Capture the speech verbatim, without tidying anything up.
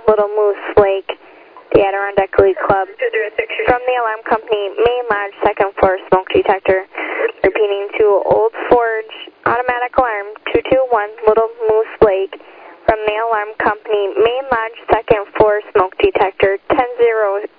Little Moose Lake, the Adirondack League Club. From the alarm company, main lodge, second floor, smoke detector. Repeating to Old Forge, automatic alarm, two two one, Little Moose Lake. From the alarm company, main lodge, second floor, smoke detector, ten zero